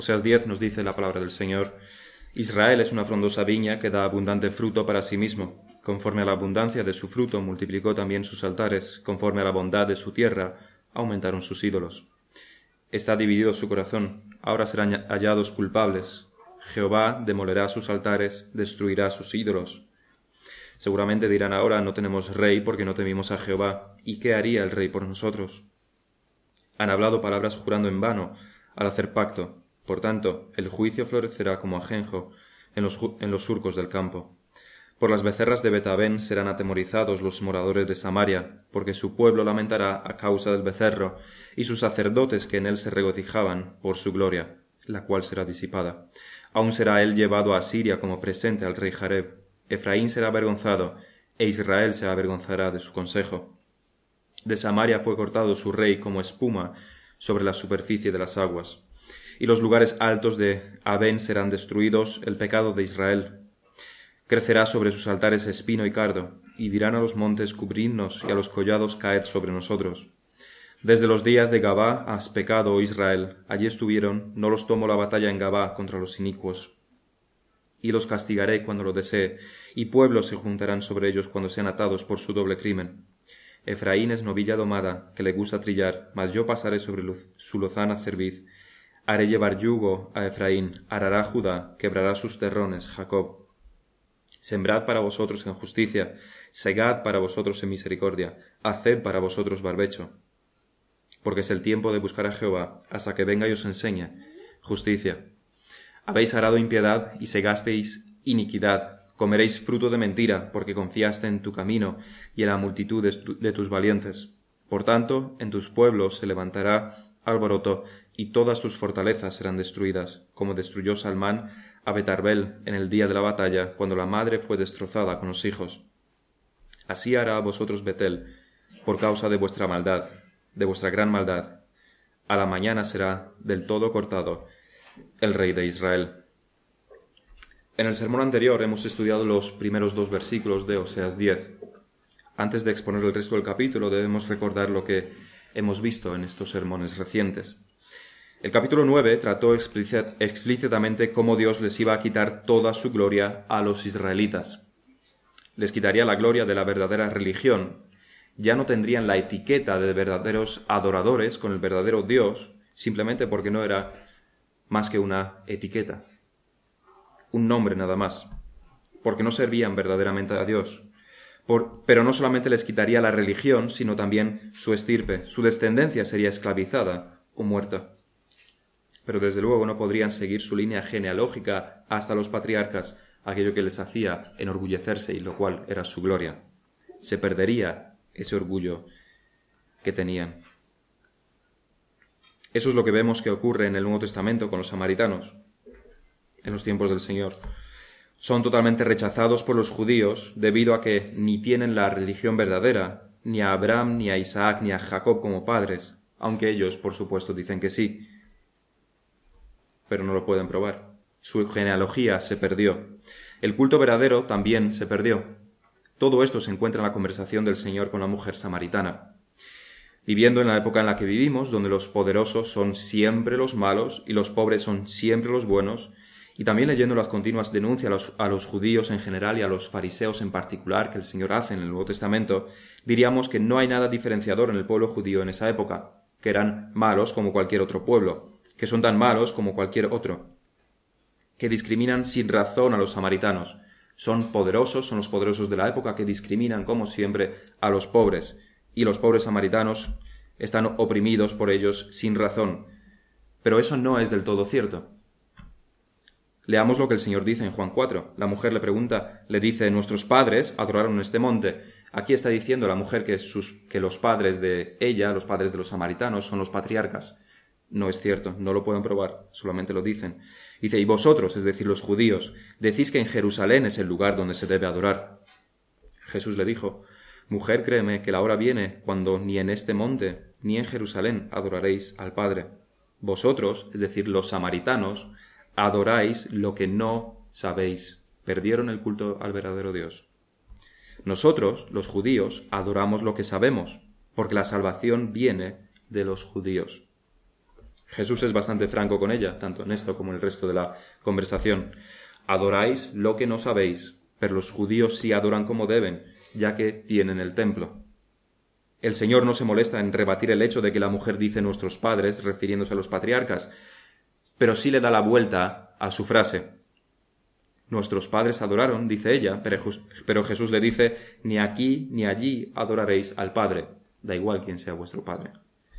Oseas 10 nos dice la palabra del Señor: Israel es una frondosa viña que da abundante fruto para sí mismo. Conforme a la abundancia de su fruto multiplicó también sus altares, conforme a la bondad de su tierra aumentaron sus ídolos. Está dividido su corazón, ahora serán hallados culpables. Jehová demolerá sus altares, destruirá sus ídolos. Seguramente dirán ahora: no tenemos rey porque no temimos a Jehová. ¿Y qué haría el rey por nosotros? Han hablado palabras jurando en vano al hacer pacto. Por tanto, el juicio florecerá como ajenjo en los surcos del campo. Por las becerras de Bet-Aven serán atemorizados los moradores de Samaria, porque su pueblo lamentará a causa del becerro, y sus sacerdotes que en él se regocijaban por su gloria, la cual será disipada. Aún será él llevado a Asiria como presente al rey Jareb. Efraín será avergonzado, e Israel se avergonzará de su consejo. De Samaria fue cortado su rey como espuma sobre la superficie de las aguas. Y los lugares altos de Aven serán destruidos, el pecado de Israel. Crecerá sobre sus altares espino y cardo, y dirán a los montes: cubridnos, y a los collados: caed sobre nosotros. Desde los días de Gabá has pecado, oh Israel, allí estuvieron, no los tomó la batalla en Gabá contra los inicuos. Y los castigaré cuando lo desee, y pueblos se juntarán sobre ellos cuando sean atados por su doble crimen. Efraín es novilla domada, que le gusta trillar, mas yo pasaré sobre su lozana cerviz. Haré llevar yugo a Efraín, arará Judá, quebrará sus terrones Jacob. Sembrad para vosotros en justicia, segad para vosotros en misericordia, haced para vosotros barbecho. Porque es el tiempo de buscar a Jehová, hasta que venga y os enseñe justicia. Habéis arado impiedad y segasteis iniquidad, comeréis fruto de mentira, porque confiaste en tu camino y en la multitud de tus valientes. Por tanto, en tus pueblos se levantará alboroto, y todas tus fortalezas serán destruidas, como destruyó Salmán a Betarbel en el día de la batalla, cuando la madre fue destrozada con los hijos. Así hará a vosotros Betel, por causa de vuestra maldad, de vuestra gran maldad. A la mañana será del todo cortado el rey de Israel. En el sermón anterior hemos estudiado los primeros 2 versículos de Oseas 10. Antes de exponer el resto del capítulo debemos recordar lo que hemos visto en estos sermones recientes. El capítulo 9 trató explícitamente cómo Dios les iba a quitar toda su gloria a los israelitas. Les quitaría la gloria de la verdadera religión. Ya no tendrían la etiqueta de verdaderos adoradores con el verdadero Dios, simplemente porque no era más que una etiqueta, un nombre nada más, porque no servían verdaderamente a Dios. Pero no solamente les quitaría la religión, sino también su estirpe. Su descendencia sería esclavizada o muerta. Pero desde luego no podrían seguir su línea genealógica hasta los patriarcas, aquello que les hacía enorgullecerse y lo cual era su gloria. Se perdería ese orgullo que tenían. Eso es lo que vemos que ocurre en el Nuevo Testamento con los samaritanos, en los tiempos del Señor. Son totalmente rechazados por los judíos debido a que ni tienen la religión verdadera, ni a Abraham, ni a Isaac, ni a Jacob como padres, aunque ellos, por supuesto, dicen que sí, pero no lo pueden probar. Su genealogía se perdió. El culto verdadero también se perdió. Todo esto se encuentra en la conversación del Señor con la mujer samaritana. Viviendo en la época en la que vivimos, donde los poderosos son siempre los malos y los pobres son siempre los buenos, y también leyendo las continuas denuncias a los judíos en general y a los fariseos en particular que el Señor hace en el Nuevo Testamento, diríamos que no hay nada diferenciador en el pueblo judío en esa época, que eran malos como cualquier otro pueblo, que son tan malos como cualquier otro, que discriminan sin razón a los samaritanos. Son los poderosos de la época que discriminan como siempre a los pobres, y los pobres samaritanos están oprimidos por ellos sin razón. Pero eso no es del todo cierto. Leamos lo que el Señor dice en Juan 4. La mujer le dice: nuestros padres adoraron este monte. Aquí está diciendo la mujer que los padres de ella, los padres de los samaritanos, son los patriarcas. No es cierto, no lo pueden probar, solamente lo dicen. Dice: y vosotros, es decir, los judíos, decís que en Jerusalén es el lugar donde se debe adorar. Jesús le dijo: mujer, créeme que la hora viene cuando ni en este monte ni en Jerusalén adoraréis al Padre. Vosotros, es decir, los samaritanos, adoráis lo que no sabéis. Perdieron el culto al verdadero Dios. Nosotros, los judíos, adoramos lo que sabemos, porque la salvación viene de los judíos. Jesús es bastante franco con ella, tanto en esto como en el resto de la conversación. Adoráis lo que no sabéis, pero los judíos sí adoran como deben, ya que tienen el templo. El Señor no se molesta en rebatir el hecho de que la mujer dice nuestros padres, refiriéndose a los patriarcas, pero sí le da la vuelta a su frase. Nuestros padres adoraron, dice ella, pero Jesús le dice, ni aquí ni allí adoraréis al Padre. Da igual quién sea vuestro Padre.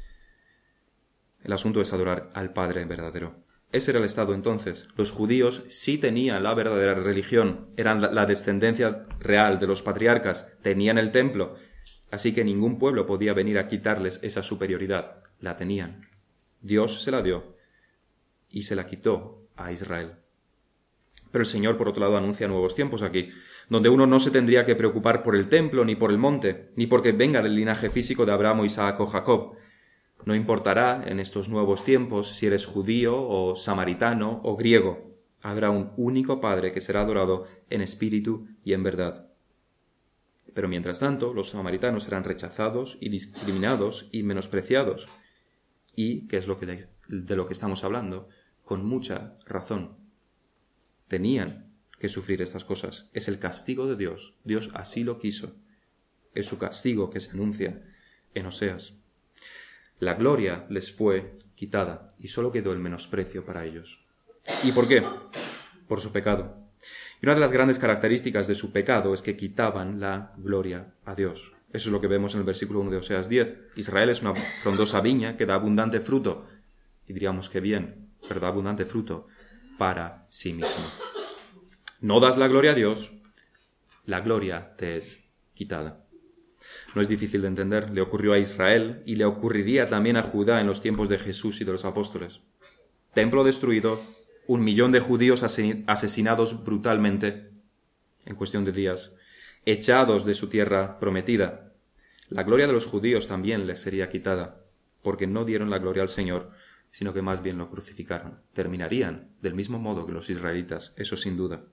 El asunto es adorar al Padre verdadero. Ese era el estado entonces. Los judíos sí tenían la verdadera religión, eran la descendencia real de los patriarcas, tenían el templo, así que ningún pueblo podía venir a quitarles esa superioridad. La tenían. Dios se la dio y se la quitó a Israel. Pero el Señor, por otro lado, anuncia nuevos tiempos aquí, donde uno no se tendría que preocupar por el templo, ni por el monte, ni porque venga del linaje físico de Abraham, Isaac o Jacob. No importará en estos nuevos tiempos si eres judío o samaritano o griego. Habrá un único Padre que será adorado en espíritu y en verdad. Pero mientras tanto, los samaritanos serán rechazados y discriminados y menospreciados. Y, ¿qué es de lo que estamos hablando? Con mucha razón. Tenían que sufrir estas cosas. Es el castigo de Dios. Dios así lo quiso. Es su castigo que se anuncia en Oseas. La gloria les fue quitada y solo quedó el menosprecio para ellos. ¿Y por qué? Por su pecado. Y una de las grandes características de su pecado es que quitaban la gloria a Dios. Eso es lo que vemos en el versículo 1 de Oseas 10. Israel es una frondosa viña que da abundante fruto. Y diríamos que bien, pero da abundante fruto para sí mismo. No das la gloria a Dios, la gloria te es quitada. No es difícil de entender, le ocurrió a Israel y le ocurriría también a Judá en los tiempos de Jesús y de los apóstoles. Templo destruido, 1 millón de judíos asesinados brutalmente en cuestión de días, echados de su tierra prometida. La gloria de los judíos también les sería quitada, porque no dieron la gloria al Señor, sino que más bien lo crucificaron. Terminarían del mismo modo que los israelitas, eso sin duda.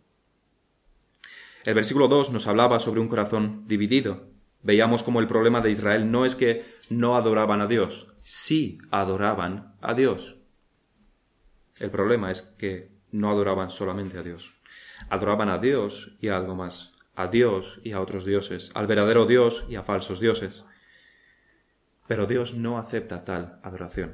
El versículo 2 nos hablaba sobre un corazón dividido. Veíamos como el problema de Israel no es que no adoraban a Dios, sí adoraban a Dios. El problema es que no adoraban solamente a Dios. Adoraban a Dios y a algo más, a Dios y a otros dioses, al verdadero Dios y a falsos dioses. Pero Dios no acepta tal adoración.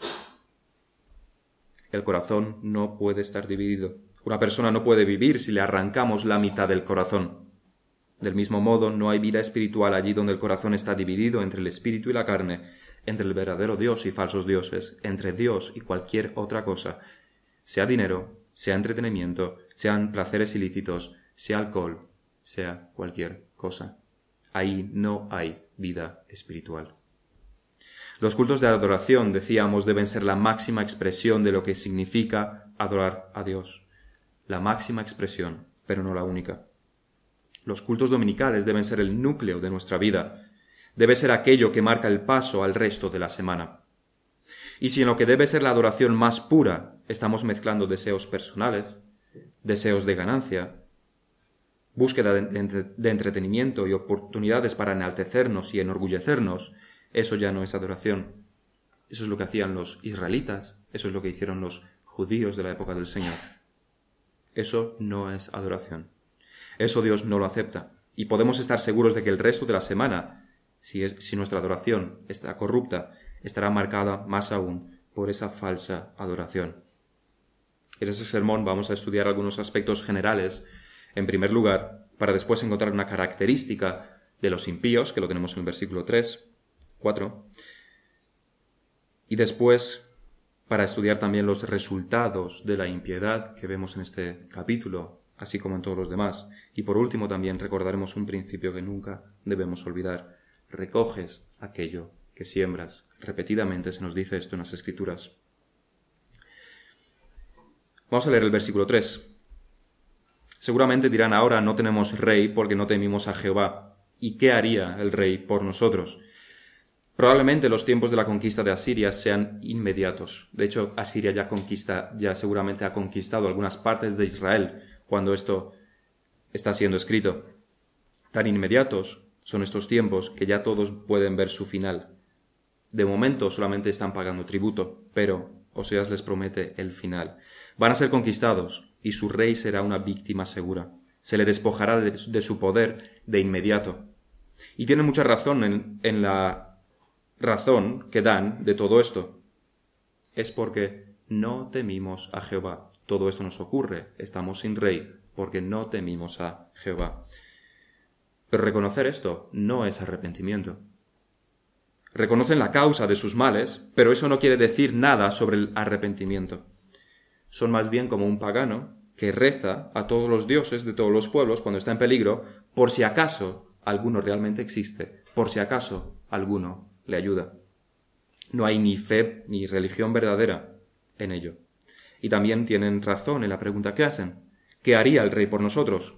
El corazón no puede estar dividido. Una persona no puede vivir si le arrancamos la mitad del corazón. Del mismo modo, no hay vida espiritual allí donde el corazón está dividido entre el espíritu y la carne, entre el verdadero Dios y falsos dioses, entre Dios y cualquier otra cosa, sea dinero, sea entretenimiento, sean placeres ilícitos, sea alcohol, sea cualquier cosa. Ahí no hay vida espiritual. Los cultos de adoración, decíamos, deben ser la máxima expresión de lo que significa adorar a Dios. La máxima expresión, pero no la única. Los cultos dominicales deben ser el núcleo de nuestra vida. Debe ser aquello que marca el paso al resto de la semana. Y si en lo que debe ser la adoración más pura estamos mezclando deseos personales, deseos de ganancia, búsqueda de entretenimiento y oportunidades para enaltecernos y enorgullecernos, eso ya no es adoración. Eso es lo que hacían los israelitas, eso es lo que hicieron los judíos de la época del Señor. Eso no es adoración. Eso Dios no lo acepta. Y podemos estar seguros de que el resto de la semana, si nuestra adoración está corrupta, estará marcada más aún por esa falsa adoración. En ese sermón vamos a estudiar algunos aspectos generales, en primer lugar, para después encontrar una característica de los impíos, que lo tenemos en el versículo 3, 4, y después para estudiar también los resultados de la impiedad que vemos en este capítulo, así como en todos los demás. Y por último también recordaremos un principio que nunca debemos olvidar. Recoges aquello que siembras. Repetidamente se nos dice esto en las Escrituras. Vamos a leer el versículo 3. Seguramente dirán ahora no tenemos rey porque no temimos a Jehová. ¿Y qué haría el rey por nosotros? Probablemente los tiempos de la conquista de Asiria sean inmediatos. De hecho, Asiria ya seguramente ha conquistado algunas partes de Israel cuando esto está siendo escrito. Tan inmediatos son estos tiempos que ya todos pueden ver su final. De momento solamente están pagando tributo, pero Oseas les promete el final. Van a ser conquistados y su rey será una víctima segura. Se le despojará de su poder de inmediato. Y tienen mucha razón en la razón que dan de todo esto. Es porque no temimos a Jehová. Todo esto nos ocurre. Estamos sin rey porque no temimos a Jehová. Pero reconocer esto no es arrepentimiento. Reconocen la causa de sus males, pero eso no quiere decir nada sobre el arrepentimiento. Son más bien como un pagano que reza a todos los dioses de todos los pueblos cuando está en peligro, por si acaso alguno realmente existe, por si acaso alguno le ayuda. No hay ni fe ni religión verdadera en ello. Y también tienen razón en la pregunta que hacen. ¿Qué haría el rey por nosotros?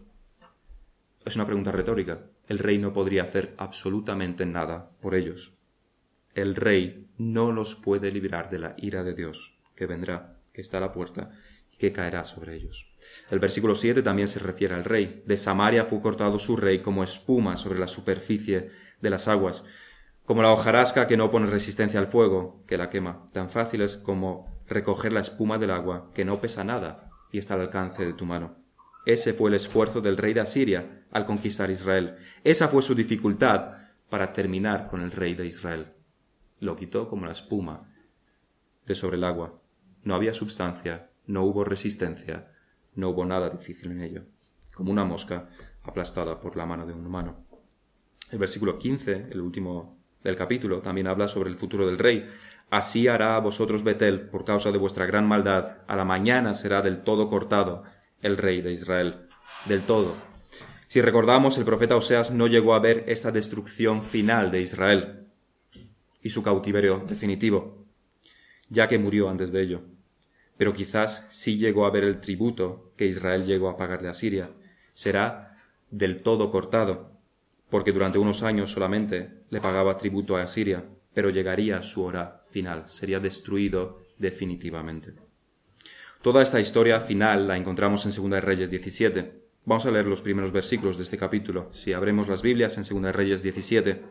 Es una pregunta retórica. El rey no podría hacer absolutamente nada por ellos. El rey no los puede librar de la ira de Dios, que vendrá, que está a la puerta y que caerá sobre ellos. El versículo 7 también se refiere al rey. De Samaria fue cortado su rey como espuma sobre la superficie de las aguas, como la hojarasca que no pone resistencia al fuego, que la quema. Tan fácil es como recoger la espuma del agua, que no pesa nada y está al alcance de tu mano. Ese fue el esfuerzo del rey de Asiria al conquistar Israel. Esa fue su dificultad para terminar con el rey de Israel. Lo quitó como la espuma de sobre el agua. No había substancia, no hubo resistencia, no hubo nada difícil en ello, como una mosca aplastada por la mano de un humano. El versículo 15, el último del capítulo, también habla sobre el futuro del rey. Así hará a vosotros Betel por causa de vuestra gran maldad. A la mañana será del todo cortado el rey de Israel. Del todo. Si recordamos, el profeta Oseas no llegó a ver esta destrucción final de Israel y su cautiverio definitivo, ya que murió antes de ello. Pero quizás sí llegó a ver el tributo que Israel llegó a pagarle a Siria. Será del todo cortado, porque durante unos años solamente le pagaba tributo a Asiria, pero llegaría su hora final, sería destruido definitivamente. Toda esta historia final la encontramos en 2 Reyes 17. Vamos a leer los primeros versículos de este capítulo. Si abrimos las Biblias en 2 Reyes 17.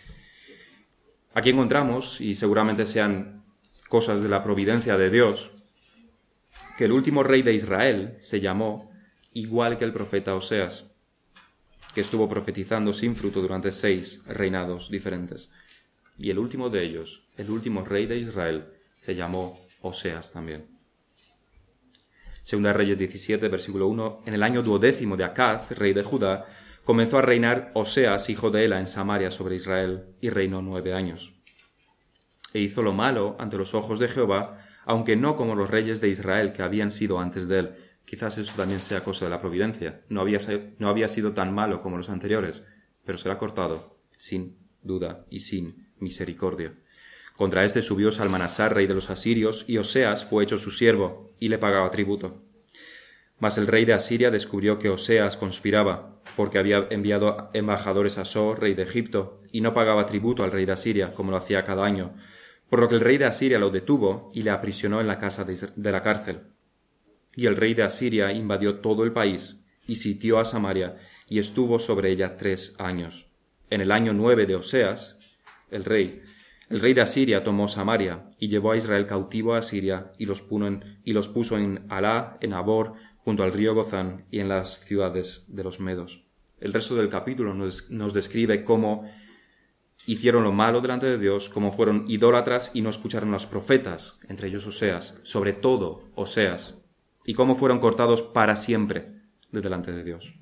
Aquí encontramos, y seguramente sean cosas de la providencia de Dios, que el último rey de Israel se llamó igual que el profeta Oseas, que estuvo profetizando sin fruto durante 6 reinados diferentes. Y el último de ellos, el último rey de Israel, se llamó Oseas también. 2 Reyes 17, versículo 1. En el año 12º de Acaz, rey de Judá, comenzó a reinar Oseas, hijo de Ela, en Samaria sobre Israel, y reinó 9 años. E hizo lo malo ante los ojos de Jehová, aunque no como los reyes de Israel que habían sido antes de él. Quizás eso también sea cosa de la providencia. No había sido tan malo como los anteriores, pero será cortado, sin duda y sin misericordia. Contra este subió Salmanasar, rey de los asirios, y Oseas fue hecho su siervo, y le pagaba tributo. Mas el rey de Asiria descubrió que Oseas conspiraba, porque había enviado embajadores a So, rey de Egipto, y no pagaba tributo al rey de Asiria, como lo hacía cada año, por lo que el rey de Asiria lo detuvo y le aprisionó en la casa de la cárcel. Y el rey de Asiria invadió todo el país, y sitió a Samaria, y estuvo sobre ella 3 años. En el año 9 de Oseas, el rey de Asiria tomó Samaria, y llevó a Israel cautivo a Asiria, y los puso en Alá, en Abor, junto al río Gozán, y en las ciudades de los medos. El resto del capítulo nos describe cómo hicieron lo malo delante de Dios, cómo fueron idólatras y no escucharon a los profetas, entre ellos Oseas, sobre todo Oseas, y cómo fueron cortados para siempre de delante de Dios.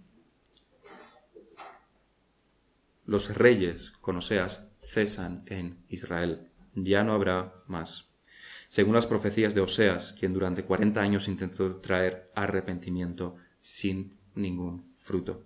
Los reyes con Oseas cesan en Israel. Ya no habrá más. Según las profecías de Oseas, quien durante 40 años intentó traer arrepentimiento sin ningún fruto.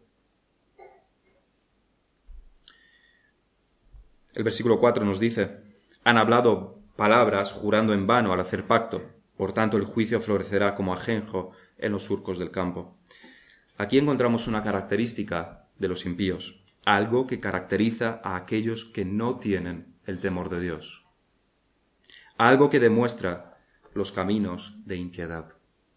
El versículo 4 nos dice: han hablado palabras jurando en vano al hacer pacto, por tanto el juicio florecerá como ajenjo en los surcos del campo. Aquí encontramos una característica de los impíos, algo que caracteriza a aquellos que no tienen el temor de Dios, algo que demuestra los caminos de impiedad.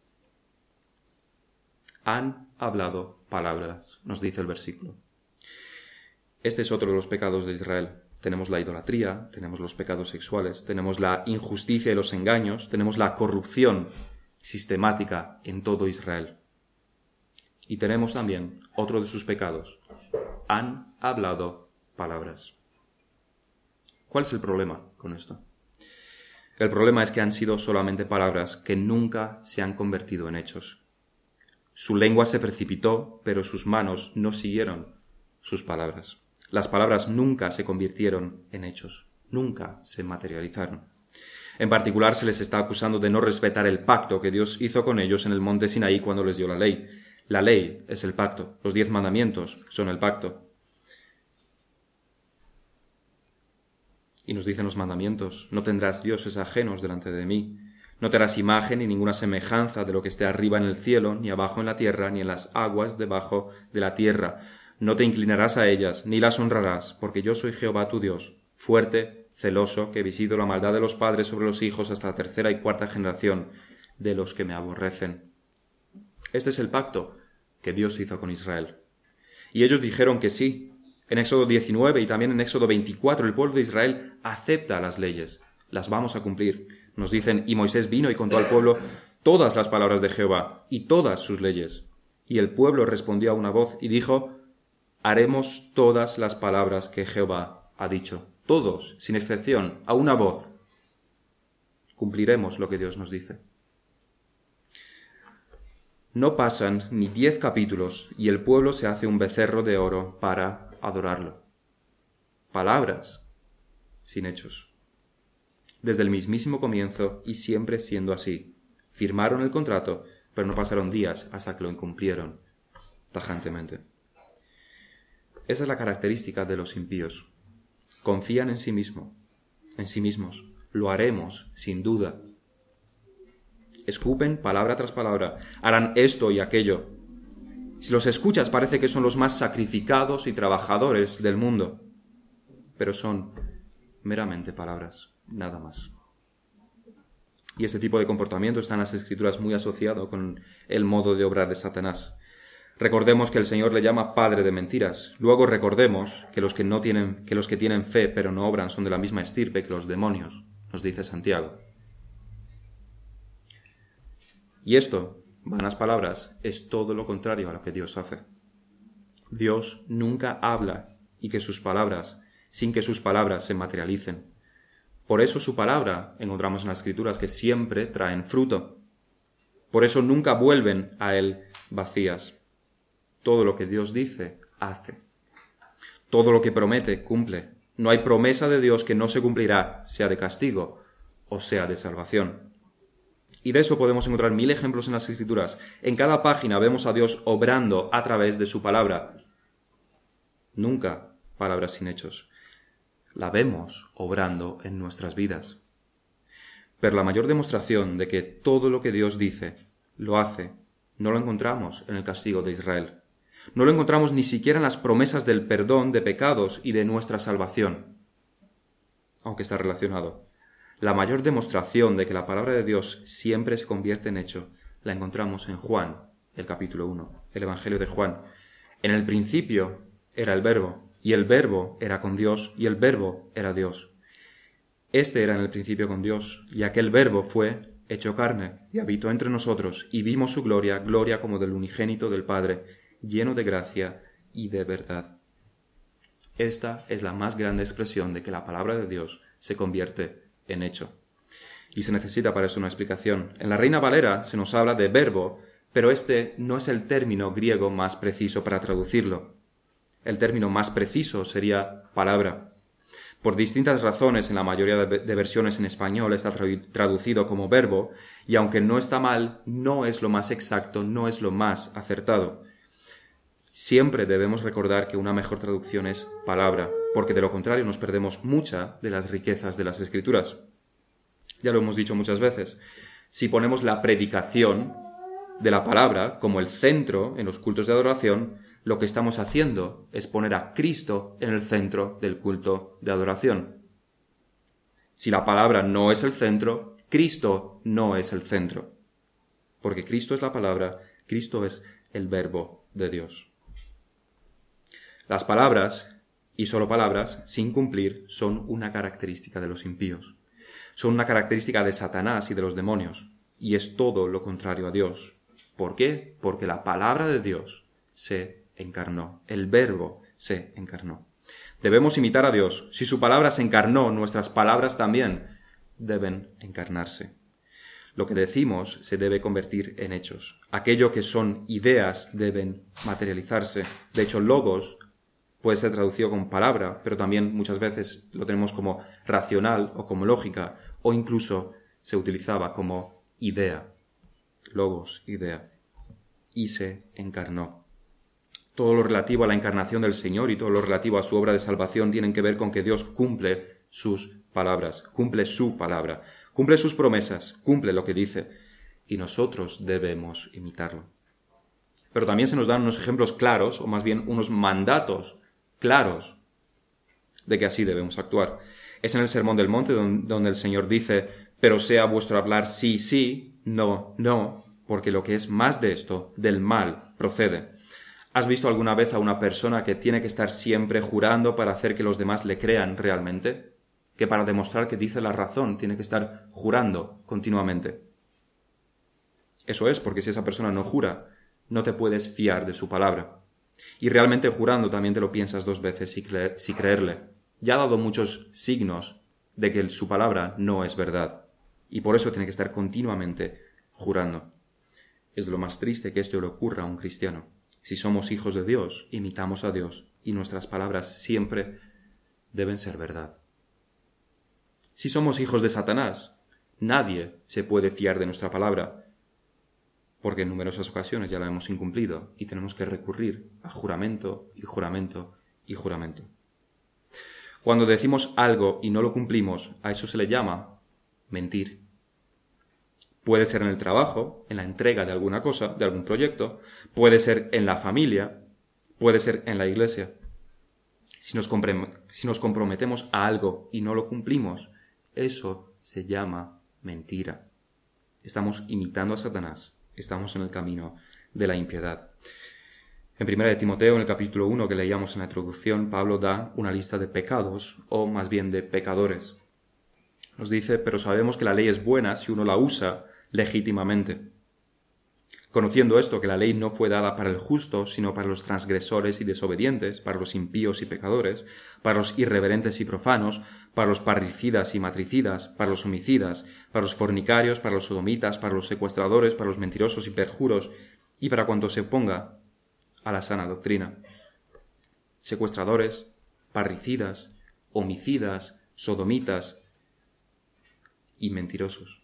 Han hablado palabras, nos dice el versículo. Este es otro de los pecados de Israel. Tenemos la idolatría, tenemos los pecados sexuales, tenemos la injusticia y los engaños, tenemos la corrupción sistemática en todo Israel. Y tenemos también otro de sus pecados. Han hablado palabras. ¿Cuál es el problema con esto? El problema es que han sido solamente palabras que nunca se han convertido en hechos. Su lengua se precipitó, pero sus manos no siguieron sus palabras. Las palabras nunca se convirtieron en hechos, nunca se materializaron. En particular, se les está acusando de no respetar el pacto que Dios hizo con ellos en el monte Sinaí cuando les dio la ley. La ley es el pacto, los 10 mandamientos son el pacto. Y nos dicen los mandamientos: no tendrás dioses ajenos delante de mí, no te harás imagen ni ninguna semejanza de lo que esté arriba en el cielo, ni abajo en la tierra, ni en las aguas debajo de la tierra. No te inclinarás a ellas, ni las honrarás, porque yo soy Jehová tu Dios, fuerte, celoso, que visito la maldad de los padres sobre los hijos hasta la 3ª y 4ª generación de los que me aborrecen. Este es el pacto que Dios hizo con Israel. Y ellos dijeron que sí. En Éxodo 19 y también en Éxodo 24, el pueblo de Israel acepta las leyes, las vamos a cumplir. Nos dicen: y Moisés vino y contó al pueblo todas las palabras de Jehová y todas sus leyes. Y el pueblo respondió a una voz y dijo: haremos todas las palabras que Jehová ha dicho. Todos, sin excepción, a una voz. Cumpliremos lo que Dios nos dice. No pasan ni 10 capítulos y el pueblo se hace un becerro de oro para adorarlo. Palabras sin hechos. Desde el mismísimo comienzo y siempre siendo así. Firmaron el contrato, pero no pasaron días hasta que lo incumplieron tajantemente. Esa es la característica de los impíos. Confían en sí mismos. Lo haremos, sin duda. Escupen palabra tras palabra. Harán esto y aquello. Si los escuchas parece que son los más sacrificados y trabajadores del mundo. Pero son meramente palabras, nada más. Y ese tipo de comportamiento está en las Escrituras muy asociado con el modo de obrar de Satanás. Recordemos que el Señor le llama padre de mentiras. Luego recordemos que los que tienen fe pero no obran son de la misma estirpe que los demonios, nos dice Santiago. Y esto, vanas palabras, es todo lo contrario a lo que Dios hace. Dios nunca habla sin que sus palabras se materialicen. Por eso su palabra encontramos en las Escrituras que siempre traen fruto. Por eso nunca vuelven a Él vacías. Todo lo que Dios dice, hace. Todo lo que promete, cumple. No hay promesa de Dios que no se cumplirá, sea de castigo o sea de salvación. Y de eso podemos encontrar 1000 ejemplos en las Escrituras. En cada página vemos a Dios obrando a través de su palabra. Nunca palabras sin hechos. La vemos obrando en nuestras vidas. Pero la mayor demostración de que todo lo que Dios dice, lo hace, no lo encontramos en el castigo de Israel. No lo encontramos ni siquiera en las promesas del perdón de pecados y de nuestra salvación, aunque está relacionado. La mayor demostración de que la palabra de Dios siempre se convierte en hecho la encontramos en Juan, el capítulo 1, el Evangelio de Juan. En el principio era el Verbo, y el Verbo era con Dios, y el Verbo era Dios. Este era en el principio con Dios, y aquel Verbo fue hecho carne, y habitó entre nosotros, y vimos su gloria, gloria como del unigénito del Padre, lleno de gracia y de verdad. Esta es la más grande expresión de que la palabra de Dios se convierte en hecho. Y se necesita para eso una explicación. En la Reina Valera se nos habla de verbo, pero este no es el término griego más preciso para traducirlo. El término más preciso sería palabra. Por distintas razones, en la mayoría de versiones en español está traducido como verbo, y aunque no está mal, no es lo más exacto, no es lo más acertado. Siempre debemos recordar que una mejor traducción es palabra, porque de lo contrario nos perdemos mucha de las riquezas de las Escrituras. Ya lo hemos dicho muchas veces. Si ponemos la predicación de la palabra como el centro en los cultos de adoración, lo que estamos haciendo es poner a Cristo en el centro del culto de adoración. Si la palabra no es el centro, Cristo no es el centro. Porque Cristo es la palabra, Cristo es el Verbo de Dios. Las palabras Y solo palabras, sin cumplir, son una característica de los impíos. Son una característica de Satanás y de los demonios. Y es todo lo contrario a Dios. ¿Por qué? Porque la palabra de Dios se encarnó. El Verbo se encarnó. Debemos imitar a Dios. Si su palabra se encarnó, nuestras palabras también deben encarnarse. Lo que decimos se debe convertir en hechos. Aquello que son ideas deben materializarse. De hecho, logos puede ser traducido como palabra, pero también muchas veces lo tenemos como racional o como lógica, o incluso se utilizaba como idea. Logos, idea. Y se encarnó. Todo lo relativo a la encarnación del Señor y todo lo relativo a su obra de salvación tienen que ver con que Dios cumple sus palabras, cumple su palabra, cumple sus promesas, cumple lo que dice, y nosotros debemos imitarlo. Pero también se nos dan unos ejemplos claros, o más bien unos mandatos claros, de que así debemos actuar. Es en el Sermón del Monte donde el Señor dice: pero sea vuestro hablar sí, sí, no, no, porque lo que es más de esto, del mal, procede. ¿Has visto alguna vez a una persona que tiene que estar siempre jurando para hacer que los demás le crean realmente? Que para demostrar que dice la razón tiene que estar jurando continuamente. Eso es porque si esa persona no jura, no te puedes fiar de su palabra. Y realmente jurando también te lo piensas dos veces si creerle. Ya ha dado muchos signos de que su palabra no es verdad. Y por eso tiene que estar continuamente jurando. Es lo más triste que esto le ocurra a un cristiano. Si somos hijos de Dios, imitamos a Dios y nuestras palabras siempre deben ser verdad. Si somos hijos de Satanás, nadie se puede fiar de nuestra palabra, porque en numerosas ocasiones ya la hemos incumplido y tenemos que recurrir a juramento y juramento y juramento. Cuando decimos algo y no lo cumplimos, a eso se le llama mentir. Puede ser en el trabajo, en la entrega de alguna cosa, de algún proyecto, puede ser en la familia, puede ser en la iglesia. Si nos comprometemos a algo y no lo cumplimos, eso se llama mentira. Estamos imitando a Satanás, estamos en el camino de la impiedad. En 1 de Timoteo, en el capítulo 1 que leíamos en la introducción, Pablo da una lista de pecados, o más bien de pecadores. Nos dice: pero sabemos que la ley es buena si uno la usa legítimamente. Conociendo esto, que la ley no fue dada para el justo, sino para los transgresores y desobedientes, para los impíos y pecadores, para los irreverentes y profanos, para los parricidas y matricidas, para los homicidas, para los fornicarios, para los sodomitas, para los secuestradores, para los mentirosos y perjuros, y para cuanto se oponga a la sana doctrina. Secuestradores, parricidas, homicidas, sodomitas y mentirosos.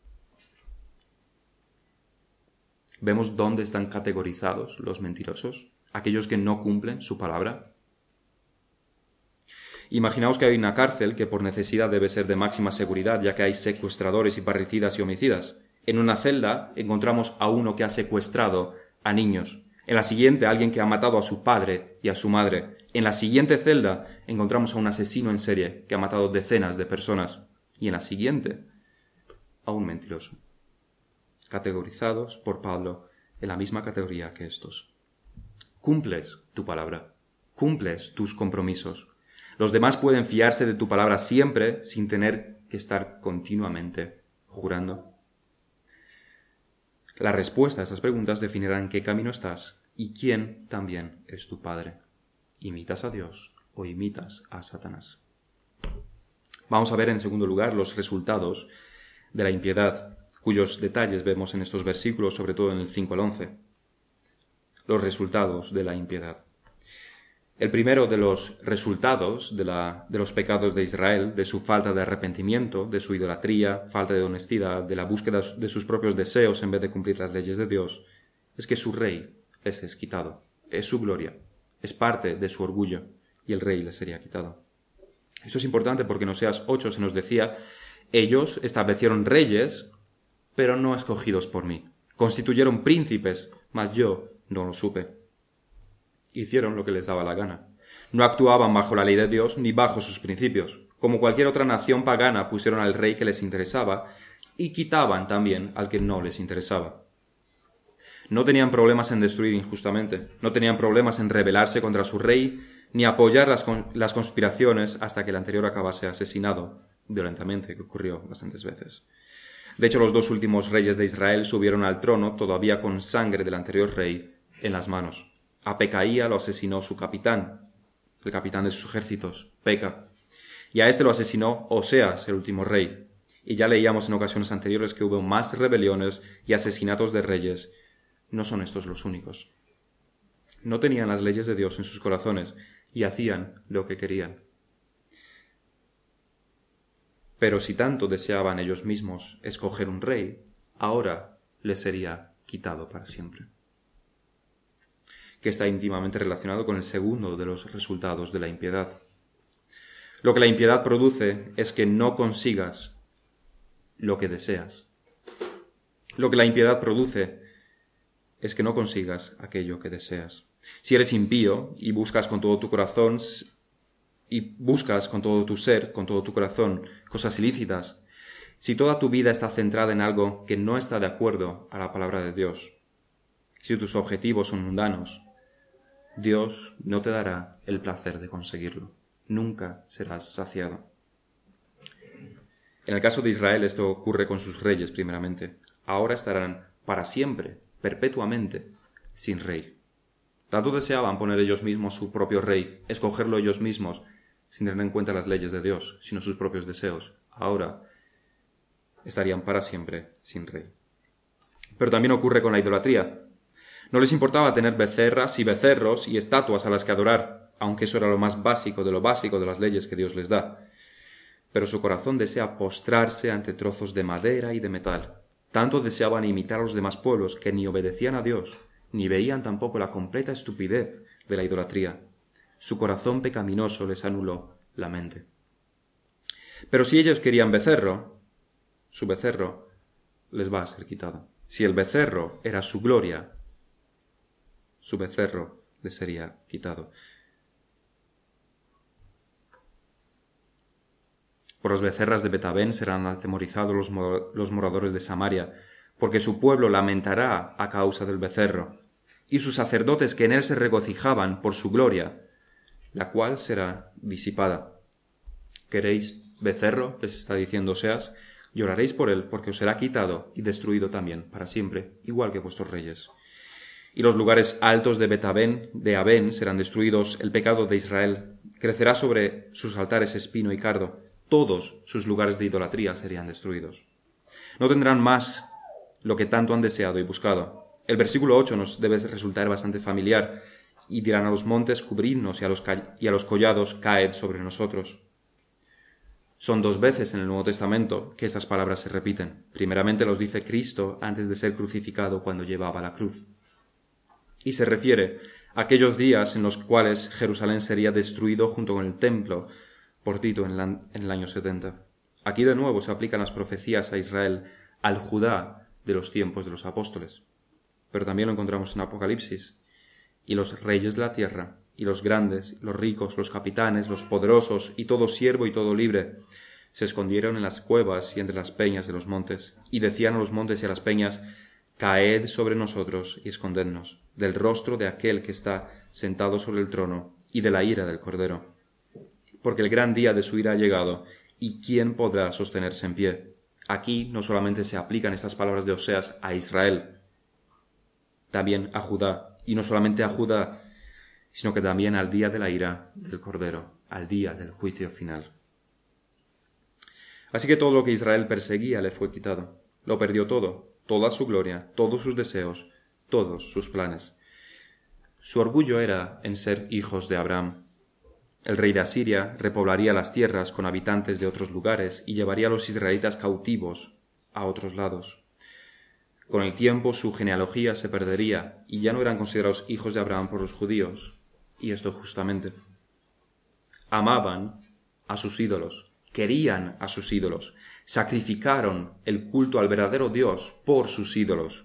¿Vemos dónde están categorizados los mentirosos? Aquellos que no cumplen su palabra. Imaginaos que hay una cárcel que por necesidad debe ser de máxima seguridad, ya que hay secuestradores y parricidas y homicidas. En una celda encontramos a uno que ha secuestrado a niños. En la siguiente, a alguien que ha matado a su padre y a su madre. En la siguiente celda encontramos a un asesino en serie que ha matado decenas de personas. Y en la siguiente, a un mentiroso. Categorizados por Pablo en la misma categoría que estos. Cumples tu palabra, cumples tus compromisos. Los demás pueden fiarse de tu palabra siempre sin tener que estar continuamente jurando. La respuesta a estas preguntas definirá en qué camino estás y quién también es tu Padre. ¿Imitas a Dios o imitas a Satanás? Vamos a ver en segundo lugar los resultados de la impiedad, cuyos detalles vemos en estos versículos, sobre todo en el 5 al 11. Los resultados de la impiedad. El primero de los resultados de los pecados de Israel, de su falta de arrepentimiento, de su idolatría, falta de honestidad, de la búsqueda de sus propios deseos en vez de cumplir las leyes de Dios, es que su rey les es quitado. Es su gloria, es parte de su orgullo, y el rey les sería quitado. Esto es importante porque en Oseas 8 se nos decía: ellos establecieron reyes, pero no escogidos por mí. Constituyeron príncipes, mas yo no lo supe. Hicieron lo que les daba la gana. No actuaban bajo la ley de Dios ni bajo sus principios. Como cualquier otra nación pagana, pusieron al rey que les interesaba y quitaban también al que no les interesaba. No tenían problemas en destruir injustamente, no tenían problemas en rebelarse contra su rey, ni apoyar las conspiraciones hasta que el anterior acabase asesinado violentamente, que ocurrió bastantes veces. De hecho, los dos últimos reyes de Israel subieron al trono todavía con sangre del anterior rey en las manos. A Pecaía lo asesinó su capitán, el capitán de sus ejércitos, Peca, y a este lo asesinó Oseas, el último rey. Y ya leíamos en ocasiones anteriores que hubo más rebeliones y asesinatos de reyes. No son estos los únicos. No tenían las leyes de Dios en sus corazones y hacían lo que querían. Pero si tanto deseaban ellos mismos escoger un rey, ahora les sería quitado para siempre. Que está íntimamente relacionado con el segundo de los resultados de la impiedad. Lo que la impiedad produce es que no consigas lo que deseas. Lo que la impiedad produce es que no consigas aquello que deseas. Si eres impío y buscas con todo tu corazón y buscas con todo tu ser, con todo tu corazón, cosas ilícitas, si toda tu vida está centrada en algo que no está de acuerdo a la palabra de Dios, si tus objetivos son mundanos, Dios no te dará el placer de conseguirlo. Nunca serás saciado. En el caso de Israel esto ocurre con sus reyes primeramente. Ahora estarán para siempre, perpetuamente, sin rey. Tanto deseaban poner ellos mismos su propio rey, escogerlo ellos mismos, sin tener en cuenta las leyes de Dios, sino sus propios deseos. Ahora estarían para siempre sin rey. Pero también ocurre con la idolatría. No les importaba tener becerras y becerros y estatuas a las que adorar, aunque eso era lo más básico de las leyes que Dios les da. Pero su corazón desea postrarse ante trozos de madera y de metal. Tanto deseaban imitar a los demás pueblos que ni obedecían a Dios, ni veían tampoco la completa estupidez de la idolatría. Su corazón pecaminoso les anuló la mente. Pero si ellos querían becerro, su becerro les va a ser quitado. Si el becerro era su gloria, su becerro les sería quitado. Por las becerras de Betabén serán atemorizados los moradores de Samaria, porque su pueblo lamentará a causa del becerro, y sus sacerdotes que en él se regocijaban por su gloria, la cual será disipada. ¿Queréis becerro? Les está diciendo Oseas. Lloraréis por él, porque os será quitado y destruido también para siempre, igual que vuestros reyes. Y los lugares altos de Betabén, de Abén, serán destruidos. El pecado de Israel crecerá sobre sus altares espino y cardo. Todos sus lugares de idolatría serían destruidos. No tendrán más lo que tanto han deseado y buscado. El versículo 8 nos debe resultar bastante familiar. Y dirán a los montes, cubridnos, y a los collados, caed sobre nosotros. Son 2 veces en el Nuevo Testamento que estas palabras se repiten. Primeramente los dice Cristo antes de ser crucificado cuando llevaba la cruz. Y se refiere a aquellos días en los cuales Jerusalén sería destruido junto con el templo por Tito en el año 70. Aquí de nuevo se aplican las profecías a Israel, al Judá de los tiempos de los apóstoles. Pero también lo encontramos en Apocalipsis. Y los reyes de la tierra, y los grandes, los ricos, los capitanes, los poderosos, y todo siervo y todo libre, se escondieron en las cuevas y entre las peñas de los montes, y decían a los montes y a las peñas, caed sobre nosotros y escondednos del rostro de aquel que está sentado sobre el trono y de la ira del Cordero. Porque el gran día de su ira ha llegado, ¿y quién podrá sostenerse en pie? Aquí no solamente se aplican estas palabras de Oseas a Israel, también a Judá, y no solamente a Judá, sino que también al día de la ira del Cordero, al día del juicio final. Así que todo lo que Israel perseguía le fue quitado. Lo perdió todo, toda su gloria, todos sus deseos, todos sus planes. Su orgullo era en ser hijos de Abraham. El rey de Asiria repoblaría las tierras con habitantes de otros lugares y llevaría a los israelitas cautivos a otros lados. Con el tiempo su genealogía se perdería y ya no eran considerados hijos de Abraham por los judíos. Y esto justamente. Amaban a sus ídolos, querían a sus ídolos, sacrificaron el culto al verdadero Dios por sus ídolos.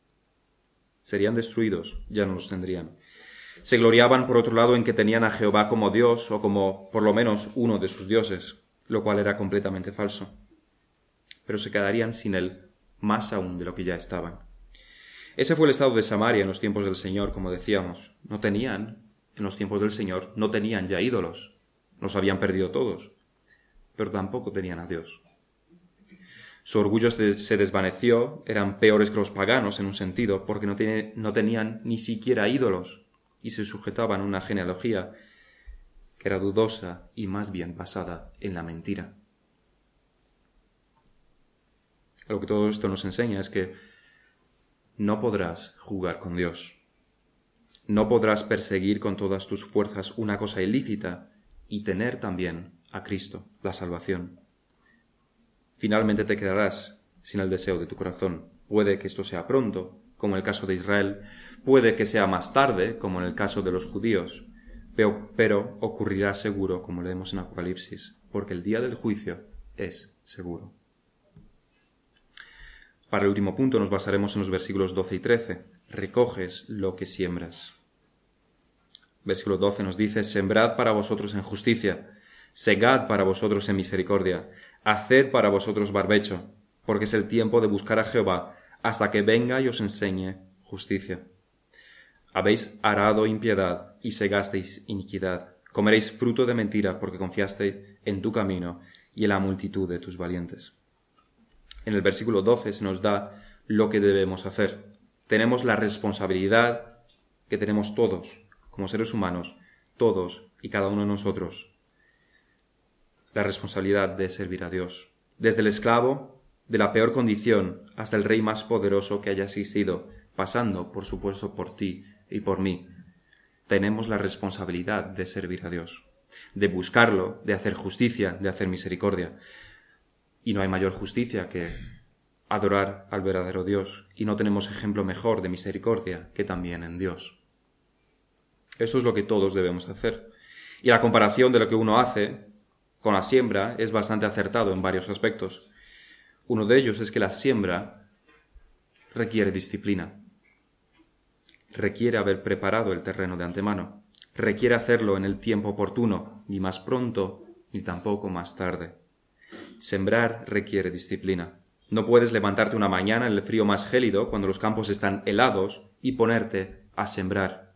Serían destruidos, ya no los tendrían. Se gloriaban, por otro lado, en que tenían a Jehová como Dios o como, por lo menos, uno de sus dioses, lo cual era completamente falso. Pero se quedarían sin él, más aún de lo que ya estaban. Ese fue el estado de Samaria en los tiempos del Señor, como decíamos. No tenían en los tiempos del Señor, no tenían ya ídolos, los habían perdido todos, pero tampoco tenían a Dios. Su orgullo se desvaneció, eran peores que los paganos en un sentido, porque no tenían ni siquiera ídolos y se sujetaban a una genealogía que era dudosa y más bien basada en la mentira. Lo que todo esto nos enseña es que no podrás jugar con Dios. No podrás perseguir con todas tus fuerzas una cosa ilícita y tener también a Cristo, la salvación. Finalmente te quedarás sin el deseo de tu corazón. Puede que esto sea pronto, como en el caso de Israel, puede que sea más tarde, como en el caso de los judíos, pero ocurrirá seguro, como leemos en Apocalipsis, porque el día del juicio es seguro. Para el último punto nos basaremos en los versículos 12 y 13. Recoges lo que siembras. Versículo 12 nos dice: sembrad para vosotros en justicia, segad para vosotros en misericordia, haced para vosotros barbecho, porque es el tiempo de buscar a Jehová, hasta que venga y os enseñe justicia. Habéis arado impiedad y segasteis iniquidad. Comeréis fruto de mentira, porque confiasteis en tu camino y en la multitud de tus valientes. En el versículo 12 se nos da lo que debemos hacer. Tenemos la responsabilidad que tenemos todos, como seres humanos, todos y cada uno de nosotros. La responsabilidad de servir a Dios. Desde el esclavo, de la peor condición, hasta el rey más poderoso que haya existido, pasando, por supuesto, por ti y por mí. Tenemos la responsabilidad de servir a Dios, de buscarlo, de hacer justicia, de hacer misericordia. Y no hay mayor justicia que adorar al verdadero Dios, y no tenemos ejemplo mejor de misericordia que también en Dios. Esto es lo que todos debemos hacer. Y la comparación de lo que uno hace con la siembra es bastante acertado en varios aspectos. Uno de ellos es que la siembra requiere disciplina. Requiere haber preparado el terreno de antemano. Requiere hacerlo en el tiempo oportuno, ni más pronto, ni tampoco más tarde. Sembrar requiere disciplina. No puedes levantarte una mañana en el frío más gélido, cuando los campos están helados, y ponerte a sembrar.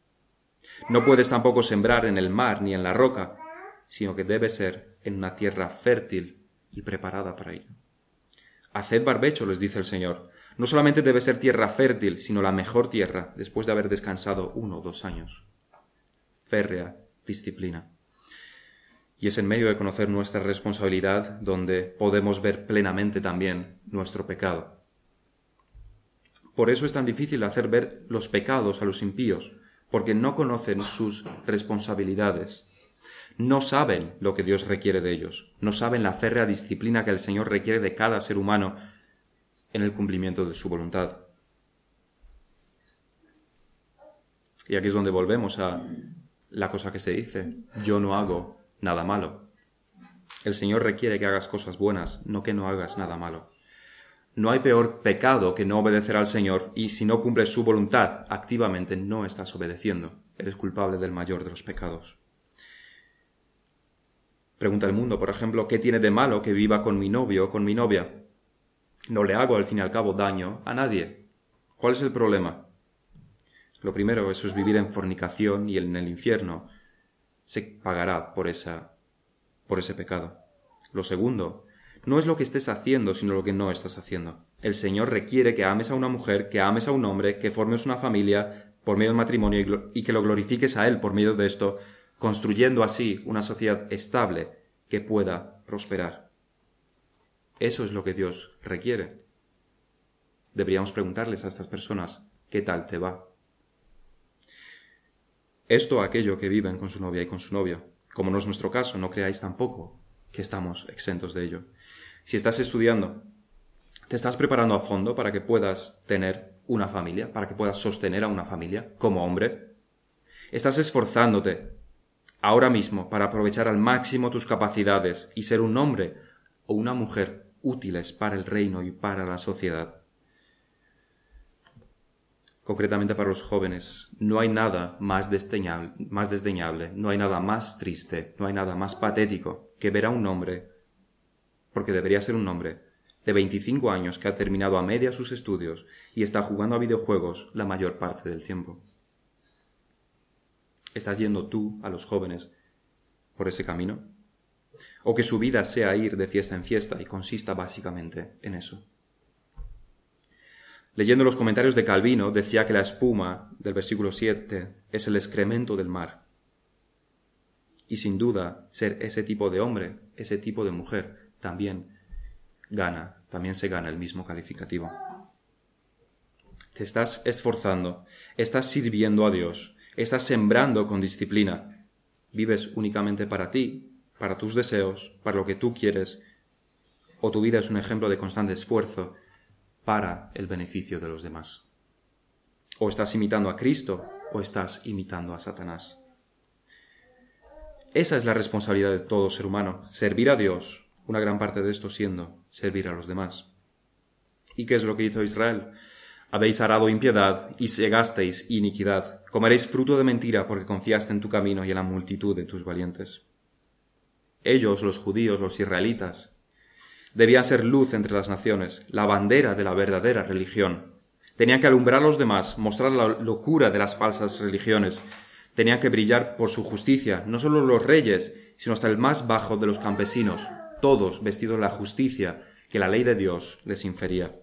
No puedes tampoco sembrar en el mar ni en la roca, sino que debe ser en una tierra fértil y preparada para ello. Haced barbecho, les dice el Señor. No solamente debe ser tierra fértil, sino la mejor tierra, después de haber descansado 1 o 2 años. Férrea disciplina. Y es en medio de conocer nuestra responsabilidad donde podemos ver plenamente también nuestro pecado. Por eso es tan difícil hacer ver los pecados a los impíos, porque no conocen sus responsabilidades. No saben lo que Dios requiere de ellos. No saben la férrea disciplina que el Señor requiere de cada ser humano en el cumplimiento de su voluntad. Y aquí es donde volvemos a la cosa que se dice: yo no hago nada malo. El Señor requiere que hagas cosas buenas, no que no hagas nada malo. No hay peor pecado que no obedecer al Señor, y si no cumples su voluntad activamente no estás obedeciendo. Eres culpable del mayor de los pecados. Pregunta el mundo, por ejemplo, ¿qué tiene de malo que viva con mi novio o con mi novia? No le hago al fin y al cabo daño a nadie. ¿Cuál es el problema? Lo primero, eso es vivir en fornicación, y en el infierno se pagará por ese pecado. Lo segundo, no es lo que estés haciendo, sino lo que no estás haciendo. El Señor requiere que ames a una mujer, que ames a un hombre, que formes una familia por medio del matrimonio y que lo glorifiques a Él por medio de esto, construyendo así una sociedad estable que pueda prosperar. Eso es lo que Dios requiere. Deberíamos preguntarles a estas personas, ¿qué tal te va? Esto a aquello que viven con su novia y con su novio. Como no es nuestro caso, no creáis tampoco que estamos exentos de ello. Si estás estudiando, te estás preparando a fondo para que puedas tener una familia, para que puedas sostener a una familia como hombre. Estás esforzándote ahora mismo para aprovechar al máximo tus capacidades y ser un hombre o una mujer útiles para el reino y para la sociedad. Concretamente para los jóvenes, no hay nada más desdeñable, no hay nada más triste, no hay nada más patético que ver a un hombre, porque debería ser un hombre, de 25 años que ha terminado a media sus estudios y está jugando a videojuegos la mayor parte del tiempo. ¿Estás yendo tú a los jóvenes por ese camino? ¿O que su vida sea ir de fiesta en fiesta y consista básicamente en eso? Leyendo los comentarios de Calvino, decía que la espuma del versículo 7 es el excremento del mar. Y sin duda, ser ese tipo de hombre, ese tipo de mujer, también se gana el mismo calificativo. Te estás esforzando, estás sirviendo a Dios, estás sembrando con disciplina. Vives únicamente para ti, para tus deseos, para lo que tú quieres, o tu vida es un ejemplo de constante esfuerzo para el beneficio de los demás. O estás imitando a Cristo o estás imitando a Satanás. Esa es la responsabilidad de todo ser humano, servir a Dios, una gran parte de esto siendo servir a los demás. ¿Y qué es lo que hizo Israel? Habéis arado impiedad y segasteis iniquidad. Comeréis fruto de mentira porque confiaste en tu camino y en la multitud de tus valientes. Ellos, los judíos, los israelitas, debían ser luz entre las naciones, la bandera de la verdadera religión. Tenían que alumbrar a los demás, mostrar la locura de las falsas religiones. Tenían que brillar por su justicia, no solo los reyes, sino hasta el más bajo de los campesinos, todos vestidos de la justicia que la ley de Dios les infería.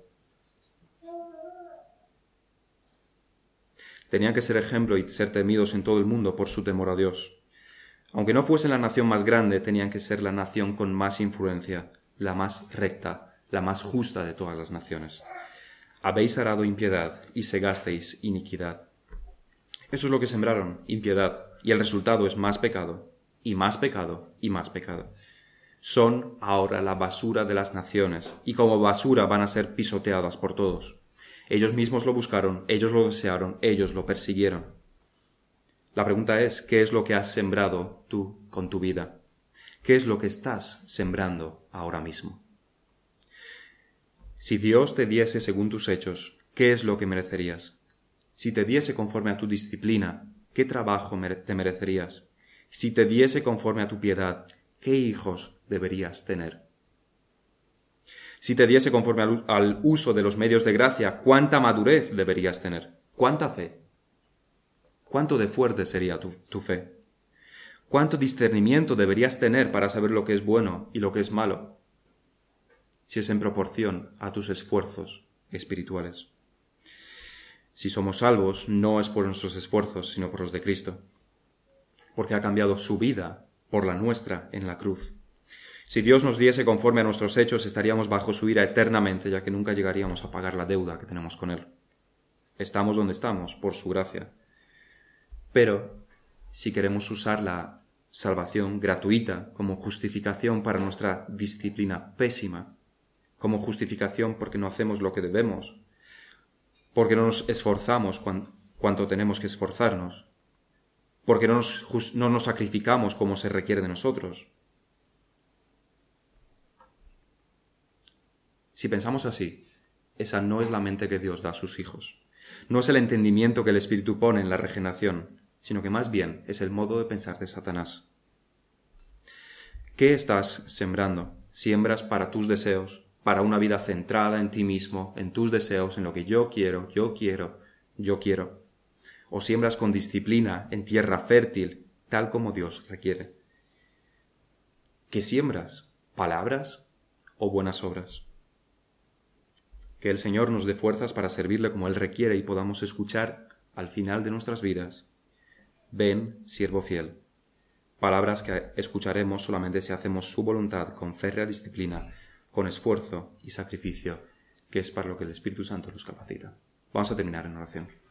Tenían que ser ejemplo y ser temidos en todo el mundo por su temor a Dios. Aunque no fuesen la nación más grande, tenían que ser la nación con más influencia, la más recta, la más justa de todas las naciones. Habéis arado impiedad y segasteis iniquidad. Eso es lo que sembraron, impiedad, y el resultado es más pecado, y más pecado, y más pecado. Son ahora la basura de las naciones, y como basura van a ser pisoteadas por todos. Ellos mismos lo buscaron, ellos lo desearon, ellos lo persiguieron. La pregunta es, ¿qué es lo que has sembrado tú con tu vida? ¿Qué es lo que estás sembrando ahora mismo? Si Dios te diese según tus hechos, ¿qué es lo que merecerías? Si te diese conforme a tu disciplina, ¿qué trabajo te merecerías? Si te diese conforme a tu piedad, ¿qué hijos deberías tener? Si te diese conforme al uso de los medios de gracia, ¿cuánta madurez deberías tener? ¿Cuánta fe? ¿Cuánto de fuerte sería tu fe? ¿Cuánto discernimiento deberías tener para saber lo que es bueno y lo que es malo? Si es en proporción a tus esfuerzos espirituales. Si somos salvos, no es por nuestros esfuerzos, sino por los de Cristo, porque ha cambiado su vida por la nuestra en la cruz. Si Dios nos diese conforme a nuestros hechos, estaríamos bajo su ira eternamente, ya que nunca llegaríamos a pagar la deuda que tenemos con Él. Estamos donde estamos, por su gracia. Pero, si queremos usar la salvación gratuita como justificación para nuestra disciplina pésima, como justificación porque no hacemos lo que debemos, porque no nos esforzamos cuanto tenemos que esforzarnos, porque no nos sacrificamos como se requiere de nosotros. Si pensamos así, esa no es la mente que Dios da a sus hijos. No es el entendimiento que el Espíritu pone en la regeneración, sino que más bien es el modo de pensar de Satanás. ¿Qué estás sembrando? ¿Siembras para tus deseos, para una vida centrada en ti mismo, en tus deseos, en lo que yo quiero? ¿O siembras con disciplina en tierra fértil, tal como Dios requiere? ¿Qué siembras? ¿Palabras o buenas obras? Que el Señor nos dé fuerzas para servirle como Él requiere y podamos escuchar al final de nuestras vidas: ven, siervo fiel. Palabras que escucharemos solamente si hacemos su voluntad con férrea disciplina, con esfuerzo y sacrificio, que es para lo que el Espíritu Santo nos capacita. Vamos a terminar en oración.